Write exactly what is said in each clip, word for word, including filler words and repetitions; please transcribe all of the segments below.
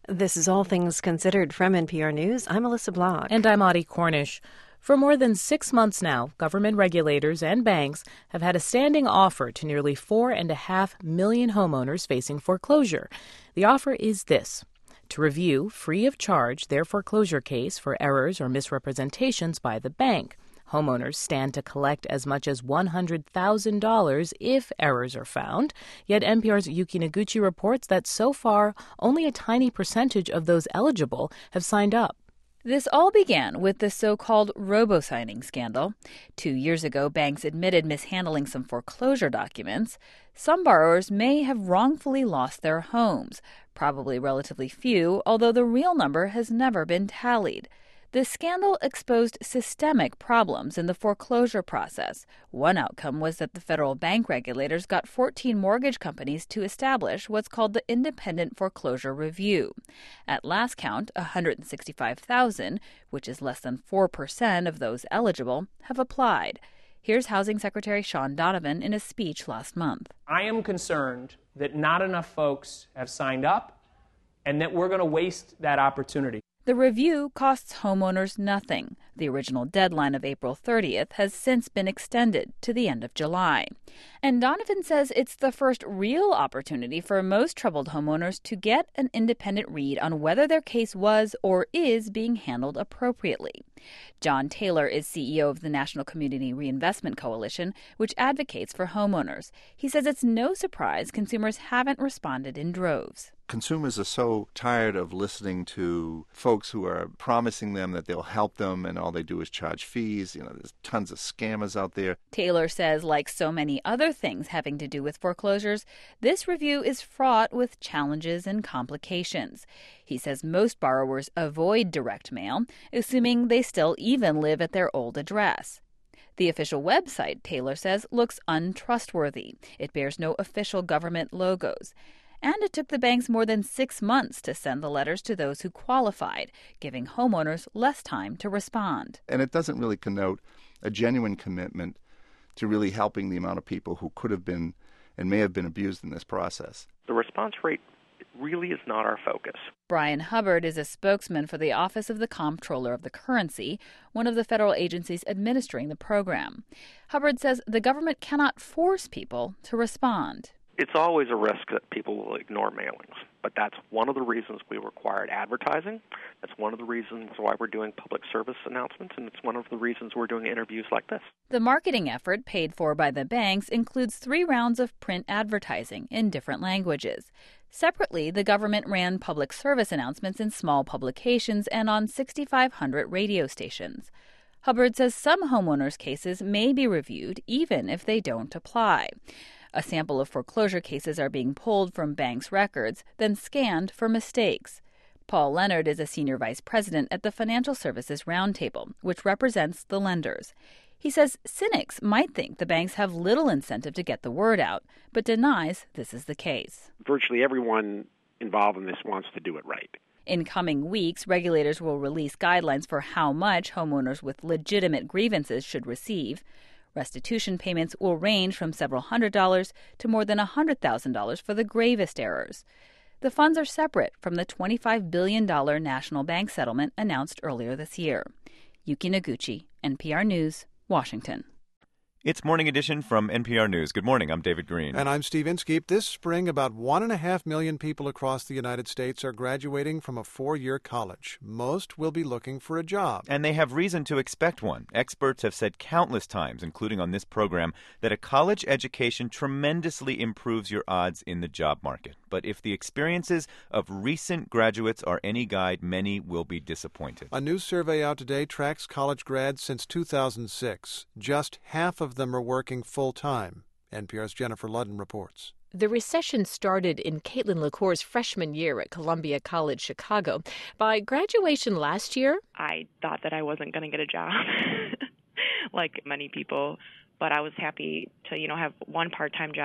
This is All Things Considered from N P R News. I'm Alyssa Block. And I'm Audie Cornish. For more than six months now, government regulators and banks have had a standing offer to nearly four and a half million homeowners facing foreclosure. The offer is this: to review, free of charge, their foreclosure case for errors or misrepresentations by the bank. Homeowners stand to collect as much as one hundred thousand dollars if errors are found. Yet N P R's Yuki Noguchi reports that so far, only a tiny percentage of those eligible have signed up. This all began with the so-called robo-signing scandal. Two years ago, banks admitted mishandling some foreclosure documents. Some borrowers may have wrongfully lost their homes, probably relatively few, although the real number has never been tallied. The scandal exposed systemic problems in the foreclosure process. One outcome was that the federal bank regulators got fourteen mortgage companies to establish what's called the Independent Foreclosure Review. At last count, one hundred sixty-five thousand, which is less than four percent of those eligible, have applied. Here's Housing Secretary Sean Donovan in a speech last month. I am concerned that not enough folks have signed up and that we're going to waste that opportunity. The review costs homeowners nothing. The original deadline of April thirtieth has since been extended to the end of July. And Donovan says it's the first real opportunity for most troubled homeowners to get an independent read on whether their case was or is being handled appropriately. John Taylor is C E O of the National Community Reinvestment Coalition, which advocates for homeowners. He says it's no surprise consumers haven't responded in droves. Consumers are so tired of listening to folks who are promising them that they'll help them and all they do is charge fees. You know, there's tons of scammers out there. Taylor says, like so many other things having to do with foreclosures, this review is fraught with challenges and complications. He says most borrowers avoid direct mail, assuming they still even live at their old address. The official website, Taylor says, looks untrustworthy. It bears no official government logos. And it took the banks more than six months to send the letters to those who qualified, giving homeowners less time to respond. And it doesn't really connote a genuine commitment to really helping the amount of people who could have been and may have been abused in this process. The response rate really is not our focus. Brian Hubbard is a spokesman for the Office of the Comptroller of the Currency, one of the federal agencies administering the program. Hubbard says the government cannot force people to respond. It's always a risk that people will ignore mailings, but that's one of the reasons we required advertising. That's one of the reasons why we're doing public service announcements, and it's one of the reasons we're doing interviews like this. The marketing effort, paid for by the banks, includes three rounds of print advertising in different languages. Separately, the government ran public service announcements in small publications and on sixty-five hundred radio stations. Hubbard says some homeowners' cases may be reviewed even if they don't apply. A sample of foreclosure cases are being pulled from banks' records, then scanned for mistakes. Paul Leonard is a senior vice president at the Financial Services Roundtable, which represents the lenders. He says cynics might think the banks have little incentive to get the word out, but denies this is the case. Virtually everyone involved in this wants to do it right. In coming weeks, regulators will release guidelines for how much homeowners with legitimate grievances should receive. Restitution payments will range from several hundred dollars to more than one hundred thousand dollars for the gravest errors. The funds are separate from the twenty-five billion dollars national bank settlement announced earlier this year. Yuki Noguchi, N P R News, Washington. It's Morning Edition from N P R News. Good morning. I'm David Green. And I'm Steve Inskeep. This spring, about one and a half million people across the United States are graduating from a four-year college. Most will be looking for a job. And they have reason to expect one. Experts have said countless times, including on this program, that a college education tremendously improves your odds in the job market. But if the experiences of recent graduates are any guide, many will be disappointed. A new survey out today tracks college grads since two thousand six. Just half of them are working full-time. N P R's Jennifer Ludden reports. The recession started in Caitlin LaCour's freshman year at Columbia College Chicago. By graduation last year, I thought that I wasn't going to get a job, like many people, but I was happy to, you know, have one part-time job.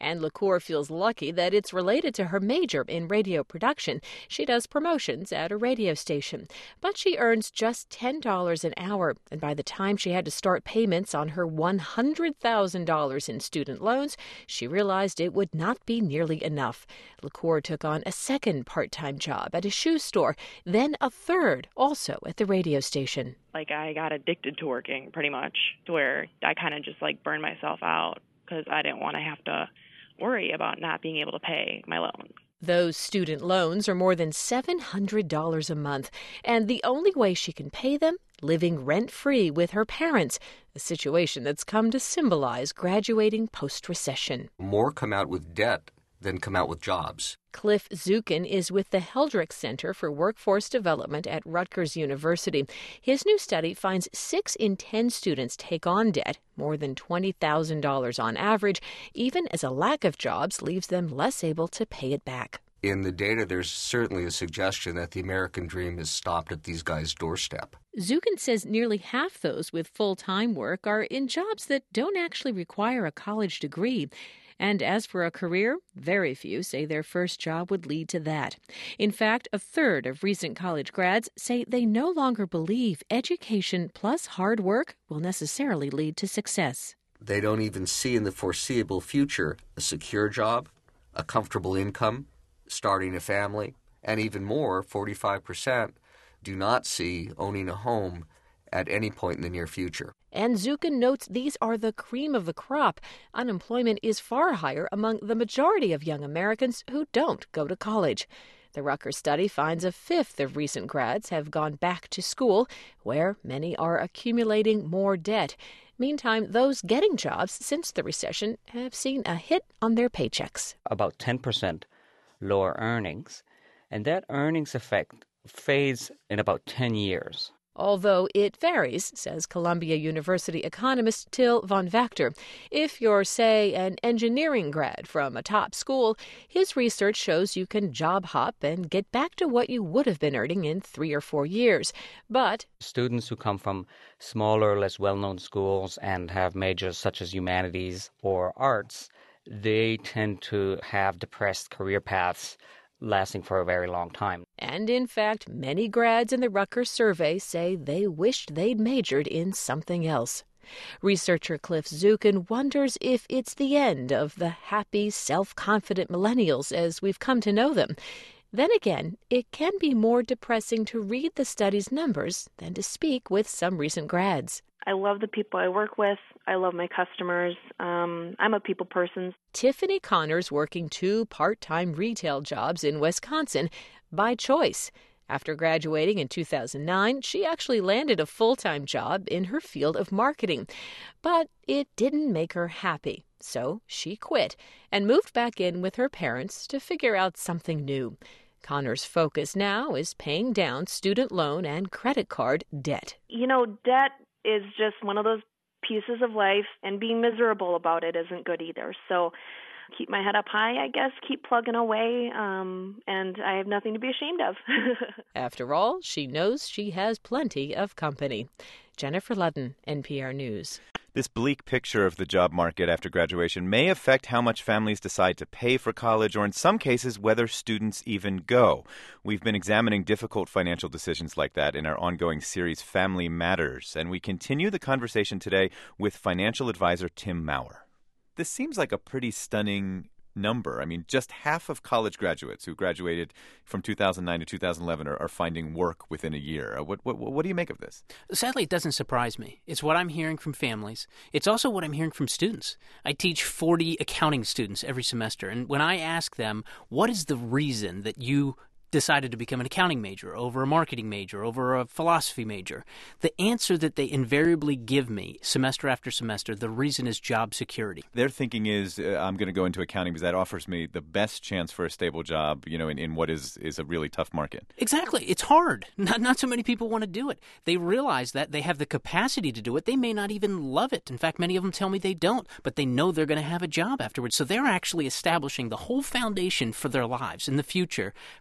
And LaCour feels lucky that it's related to her major in radio production. She does promotions at a radio station. But she earns just ten dollars an hour, and by the time she had to start payments on her one hundred thousand dollars in student loans, she realized it would not be nearly enough. LaCour took on a second part-time job at a shoe store, then a third, also at the radio station. Like, I got addicted to working, pretty much, to where I kind of just, like, burned myself out because I didn't want to have to worry about not being able to pay my loans. Those student loans are more than seven hundred dollars a month, and the only way she can pay them, living rent-free with her parents, a situation that's come to symbolize graduating post-recession. More come out with debt than come out with jobs. Cliff Zukin is with the Heldrick Center for Workforce Development at Rutgers University. His new study finds six in ten students take on debt, more than twenty thousand dollars on average, even as a lack of jobs leaves them less able to pay it back. In the data, there's certainly a suggestion that the American dream is stopped at these guys' doorstep. Zukin says nearly half those with full-time work are in jobs that don't actually require a college degree. And as for a career, very few say their first job would lead to that. In fact, a third of recent college grads say they no longer believe education plus hard work will necessarily lead to success. They don't even see in the foreseeable future a secure job, a comfortable income, starting a family, and even more, forty-five percent, do not see owning a home at any point in the near future. And Zukin notes these are the cream of the crop. Unemployment is far higher among the majority of young Americans who don't go to college. The Rutgers study finds a fifth of recent grads have gone back to school, where many are accumulating more debt. Meantime, those getting jobs since the recession have seen a hit on their paychecks. About ten percent lower earnings, and that earnings effect fades in about ten years. Although it varies, says Columbia University economist Till von Wachter. If you're, say, an engineering grad from a top school, his research shows you can job hop and get back to what you would have been earning in three or four years. But students who come from smaller, less well-known schools and have majors such as humanities or arts, they tend to have depressed career paths lasting for a very long time. And in fact, many grads in the Rutgers survey say they wished they'd majored in something else. Researcher Cliff Zukin wonders if it's the end of the happy, self-confident millennials as we've come to know them. Then again, it can be more depressing to read the study's numbers than to speak with some recent grads. I love the people I work with. I love my customers. Um, I'm a people person. Tiffany Connor's working two part-time retail jobs in Wisconsin by choice. After graduating in two thousand nine, she actually landed a full-time job in her field of marketing. But it didn't make her happy, so she quit and moved back in with her parents to figure out something new. Connor's focus now is paying down student loan and credit card debt. You know, debt is just one of those pieces of life, and being miserable about it isn't good either. So keep my head up high, I guess, keep plugging away, um, and I have nothing to be ashamed of. After all, she knows she has plenty of company. Jennifer Ludden, N P R News. This bleak picture of the job market after graduation may affect how much families decide to pay for college, or in some cases, whether students even go. We've been examining difficult financial decisions like that in our ongoing series, Family Matters, and we continue the conversation today with financial advisor Tim Maurer. This seems like a pretty stunning number. I mean, just half of college graduates who graduated from two thousand nine to two thousand eleven are, are finding work within a year. What, what what do you make of this? Sadly, it doesn't surprise me. It's what I'm hearing from families. It's also what I'm hearing from students. I teach forty accounting students every semester, and when I ask them, what is the reason that you decided to become an accounting major over a marketing major, over a philosophy major, the answer that they invariably give me semester after semester, the reason is job security. Their thinking is, uh, I'm going to go into accounting because that offers me the best chance for a stable job, you know, in, in what is, is a really tough market. Exactly. It's hard. Not, not so many people want to do it. They realize that they have the capacity to do it. They may not even love it. In fact, many of them tell me they don't, but they know they're going to have a job afterwards. So they're actually establishing the whole foundation for their lives in the future based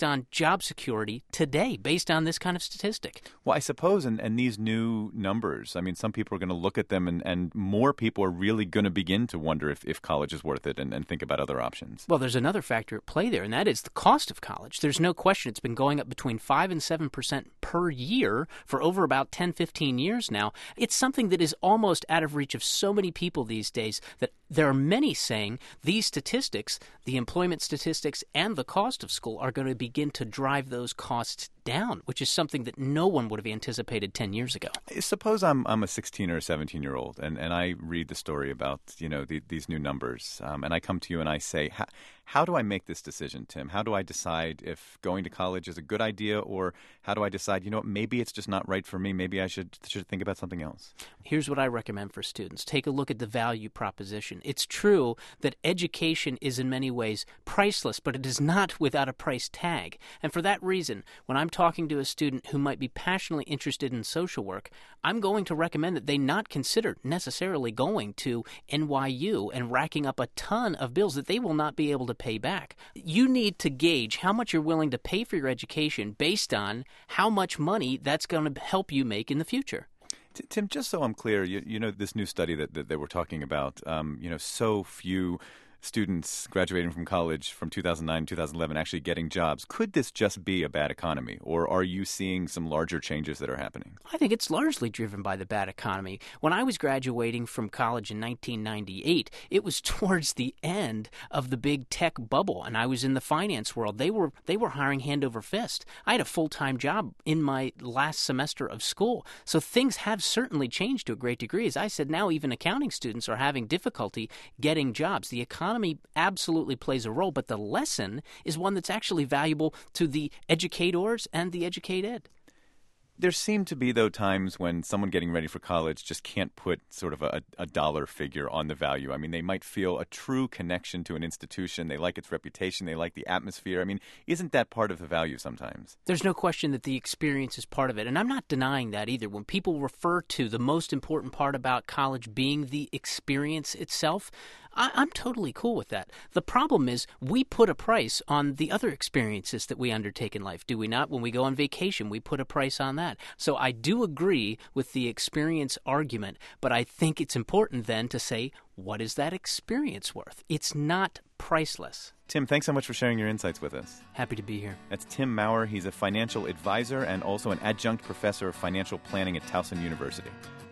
on job security today, based on this kind of statistic. Well, I suppose, and, and these new numbers, I mean, some people are going to look at them, and, and more people are really going to begin to wonder if, if college is worth it and, and think about other options. Well, there's another factor at play there, and that is the cost of college. There's no question it's been going up between five and seven percent per year for over about ten, fifteen years now. It's something that is almost out of reach of so many people these days that there are many saying these statistics, the employment statistics and the cost of school, are going to begin to drive those costs down, which is something that no one would have anticipated ten years ago. Suppose I'm I'm a sixteen or a seventeen year old, and, and I read the story about, you know, the, these new numbers, um, and I come to you and I say, how, how do I make this decision, Tim? How do I decide if going to college is a good idea, or how do I decide, you know, maybe it's just not right for me, maybe I should should think about something else? Here's what I recommend for students. Take a look at the value proposition. It's true that education is in many ways priceless, but it is not without a price tag. And for that reason, when I'm talking to a student who might be passionately interested in social work, I'm going to recommend that they not consider necessarily going to N Y U and racking up a ton of bills that they will not be able to pay back. You need to gauge how much you're willing to pay for your education based on how much money that's going to help you make in the future. Tim, just so I'm clear, you, you know, this new study that, that, that we're talking about, um, you know, so few students graduating from college from two thousand nine, two thousand eleven actually getting jobs. Could this just be a bad economy, or are you seeing some larger changes that are happening? I think it's largely driven by the bad economy. When I was graduating from college in nineteen ninety-eight, it was towards the end of the big tech bubble, and I was in the finance world. They were they were hiring hand over fist. I had a full-time job in my last semester of school. So things have certainly changed to a great degree. As I said, now even accounting students are having difficulty getting jobs. The economy absolutely plays a role, but the lesson is one that's actually valuable to the educators and the educated. There seem to be, though, times when someone getting ready for college just can't put sort of a, a dollar figure on the value. I mean, they might feel a true connection to an institution. They like its reputation. They like the atmosphere. I mean, isn't that part of the value sometimes? There's no question that the experience is part of it, and I'm not denying that either. When people refer to the most important part about college being the experience itself, I, I'm totally cool with that. The problem is we put a price on the other experiences that we undertake in life, do we not? When we go on vacation, we put a price on that. So I do agree with the experience argument, but I think it's important then to say, what is that experience worth? It's not priceless. Tim, thanks so much for sharing your insights with us. Happy to be here. That's Tim Maurer. He's a financial advisor and also an adjunct professor of financial planning at Towson University.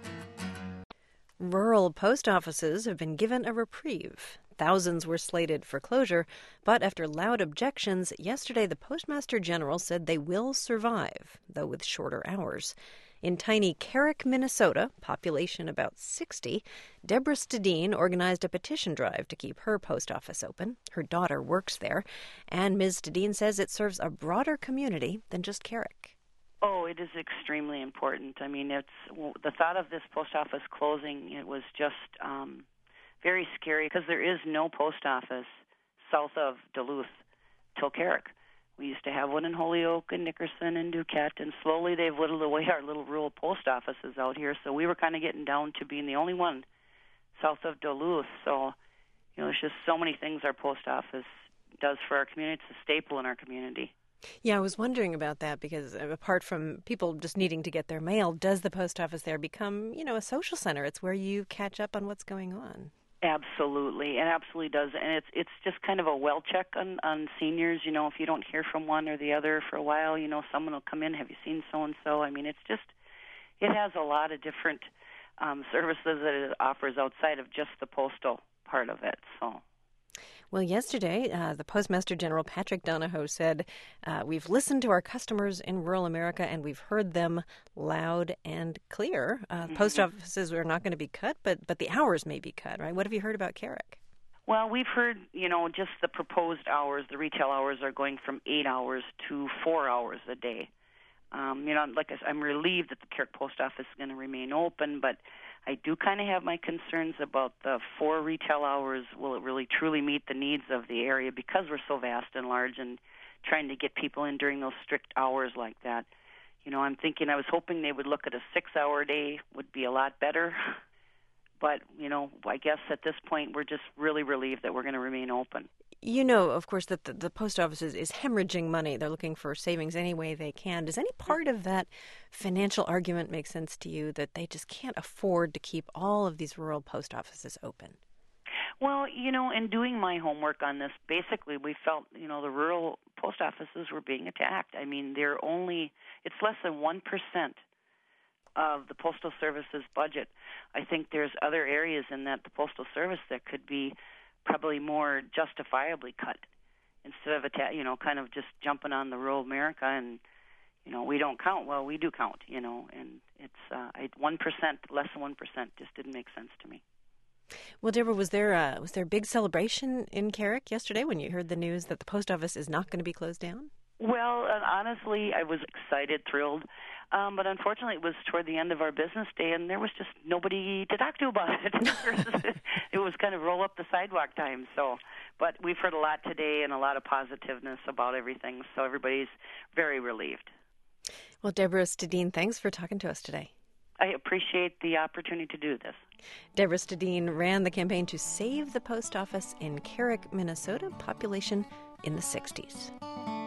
Rural post offices have been given a reprieve. Thousands were slated for closure, but after loud objections, yesterday the Postmaster General said they will survive, though with shorter hours. In tiny Carrick, Minnesota, population about sixty, Deborah Stedin organized a petition drive to keep her post office open. Her daughter works there, and Miz Stedin says it serves a broader community than just Carrick. Oh, it is extremely important. I mean, it's well, the thought of this post office closing, it was just um, very scary because there is no post office south of Duluth till Carrick. We used to have one in Holyoke and Nickerson and Duquette, and slowly they've whittled away our little rural post offices out here. So we were kind of getting down to being the only one south of Duluth. So, you know, there's just so many things our post office does for our community. It's a staple in our community. Yeah, I was wondering about that because apart from people just needing to get their mail, does the post office there become, you know, a social center? It's where you catch up on what's going on. Absolutely, it absolutely does, and it's it's just kind of a well check on, on seniors. You know, if you don't hear from one or the other for a while, you know, someone will come in. Have you seen so and so? I mean, it's just it has a lot of different um, services that it offers outside of just the postal part of it. So. Well, yesterday, uh, the Postmaster General Patrick Donahoe said, uh, we've listened to our customers in rural America and we've heard them loud and clear. Uh, mm-hmm. Post offices are not going to be cut, but, but the hours may be cut, right? What have you heard about Carrick? Well, we've heard, you know, just the proposed hours, the retail hours are going from eight hours to four hours a day. Um, you know, like I said, I'm relieved that the Carrick Post Office is going to remain open, but I do kind of have my concerns about the four retail hours. Will it really truly meet the needs of the area because we're so vast and large and trying to get people in during those strict hours like that? You know, I'm thinking, I was hoping they would look at a six-hour day would be a lot better. But, you know, I guess at this point we're just really relieved that we're going to remain open. You know, of course, that the, the post office is, is hemorrhaging money. They're looking for savings any way they can. Does any part of that financial argument make sense to you, that they just can't afford to keep all of these rural post offices open? Well, you know, in doing my homework on this, basically we felt, you know, the rural post offices were being attacked. I mean, they're only, it's less than one percent of the Postal Service's budget. I think there's other areas in that the Postal Service that could be probably more justifiably cut instead of, atta- you know, kind of just jumping on the rural America and, you know, we don't count. Well, we do count, you know, and it's uh, I, one percent, less than one percent just didn't make sense to me. Well, Deborah, was there a, was there a big celebration in Carrick yesterday when you heard the news that the post office is not going to be closed down? Well, uh, honestly, I was excited, thrilled, um, but unfortunately it was toward the end of our business day, and there was just nobody to talk to about it. It was kind of roll up the sidewalk time. So, but we've heard a lot today and a lot of positiveness about everything, so everybody's very relieved. Well, Deborah Stadin, thanks for talking to us today. I appreciate the opportunity to do this. Deborah Stadin ran the campaign to save the post office in Carrick, Minnesota, population in the sixties.